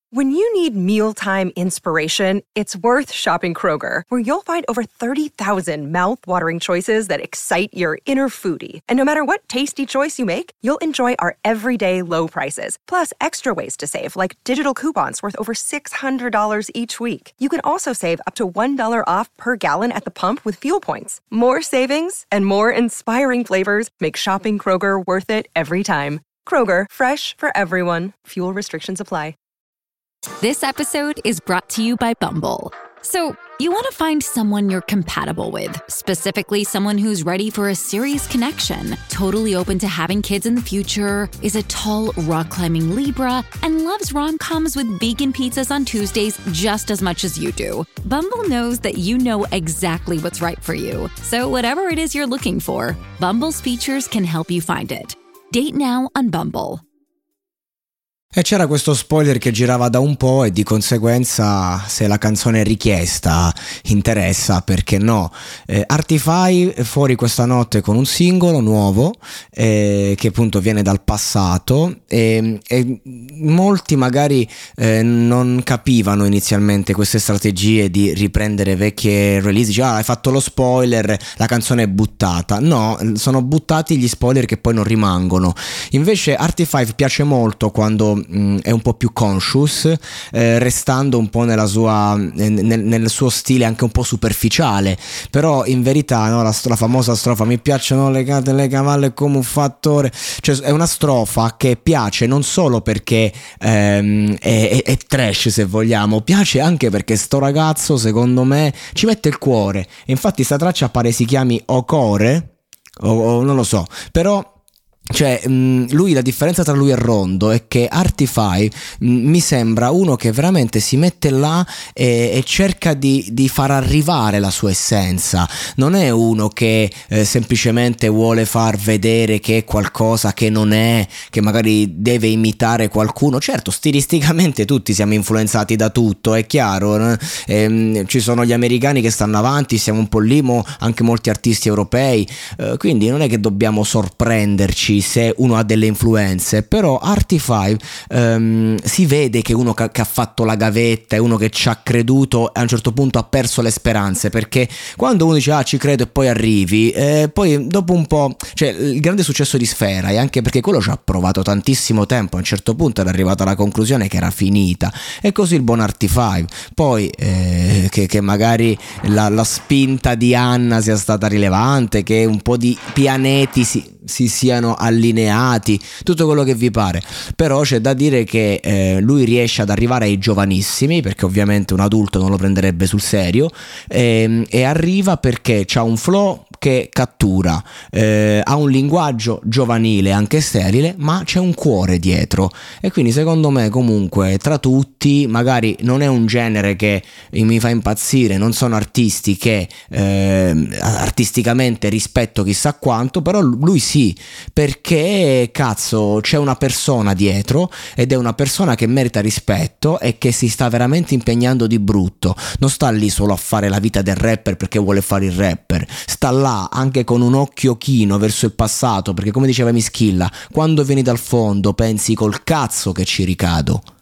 When you need mealtime inspiration, it's worth shopping Kroger, where you'll find over 30,000 mouth-watering choices that excite your inner foodie. And no matter what tasty choice you make, you'll enjoy our everyday low prices, plus extra ways to save, like digital coupons worth over $600 each week. You can also save up to $1 off per gallon at the pump with fuel points. More savings and more inspiring flavors make shopping Kroger worth it every time. Kroger, fresh for everyone. Fuel restrictions apply. This episode is brought to you by Bumble. So, you want to find someone you're compatible with, specifically someone who's ready for a serious connection, totally open to having kids in the future, is a tall, rock-climbing Libra, and loves rom-coms with vegan pizzas on Tuesdays just as much as you do. Bumble knows that you know exactly what's right for you. So whatever it is you're looking for, Bumble's features can help you find it. Date now on Bumble. E c'era questo spoiler che girava da un po' e di conseguenza, se la canzone è richiesta, interessa, perché no? Artify è fuori questa notte con un singolo nuovo che appunto viene dal passato e molti magari non capivano inizialmente queste strategie di riprendere vecchie release. Dice, hai fatto lo spoiler, la canzone è buttata. No, sono buttati gli spoiler che poi non rimangono. Invece Artify piace molto quando è un po' più conscious, restando un po' nella sua nel suo stile anche un po' superficiale, però in verità, no, la famosa strofa mi piacciono le cavalle come un fattore, cioè è una strofa che piace non solo perché è trash, se vogliamo, piace anche perché sto ragazzo secondo me ci mette il cuore. Infatti sta traccia pare si chiami Ocore o non lo so, però cioè lui, la differenza tra lui e Rondo è che Artify mi sembra uno che veramente si mette là e cerca di far arrivare la sua essenza. Non è uno che semplicemente vuole far vedere che è qualcosa che non è, che magari deve imitare qualcuno. Certo, stilisticamente tutti siamo influenzati da tutto, è chiaro, ci sono gli americani che stanno avanti, siamo un po' lì, anche molti artisti europei, quindi non è che dobbiamo sorprenderci se uno ha delle influenze. Però Artify si vede che uno che ha fatto la gavetta, è uno che ci ha creduto e a un certo punto ha perso le speranze, perché quando uno dice ci credo e poi arrivi, poi dopo un po', cioè il grande successo di Sfera è anche perché quello ci ha provato tantissimo tempo, a un certo punto era arrivato alla conclusione che era finita, e così il buon Artify poi che magari la spinta di Anna sia stata rilevante, che un po' di pianeti si siano allineati, tutto quello che vi pare, però c'è da dire che lui riesce ad arrivare ai giovanissimi, perché ovviamente un adulto non lo prenderebbe sul serio, e arriva perché c'ha un flow che cattura, ha un linguaggio giovanile anche sterile, ma c'è un cuore dietro, e quindi secondo me comunque tra tutti, magari non è un genere che mi fa impazzire, non sono artisti che artisticamente rispetto chissà quanto, però lui sì, perché cazzo c'è una persona dietro ed è una persona che merita rispetto e che si sta veramente impegnando di brutto, non sta lì solo a fare la vita del rapper perché vuole fare il rapper, sta là anche con un occhio chino verso il passato, perché come diceva Mischilla, quando vieni dal fondo pensi col cazzo che ci ricado.